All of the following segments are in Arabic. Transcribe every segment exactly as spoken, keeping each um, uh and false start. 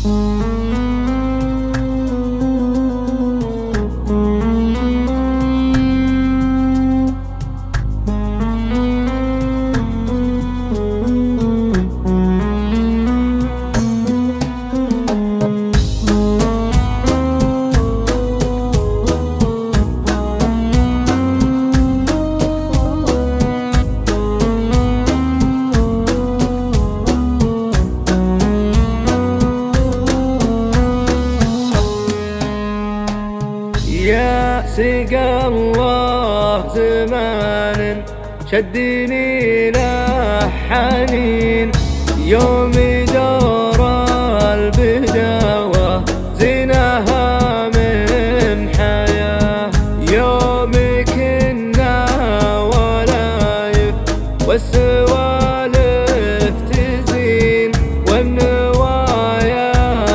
يا سقى الله زمان شدني له حنين، يوم دور البداوة زينها من حياة، يوم كنا ولايف والسوالف تزين، والنوايا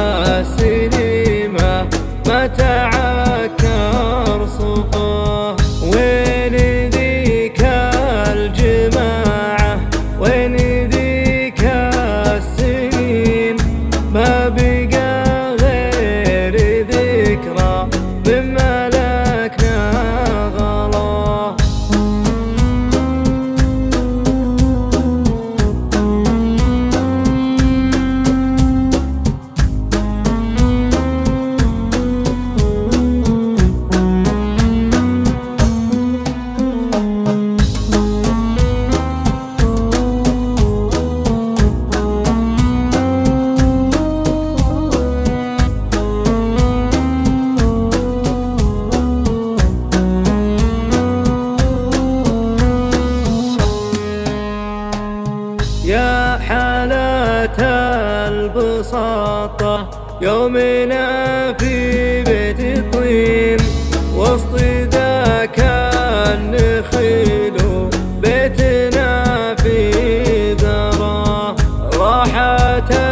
سليمة ما تعكر صفاه. وين ذيك الجماعة وين ذيك السنين، ما بقى غير ذكرى من ملكنا غلاه. يا حالة البساطة يومنا في بيت الطين، وسط ذاك النخيل بيتنا في ذرة راحة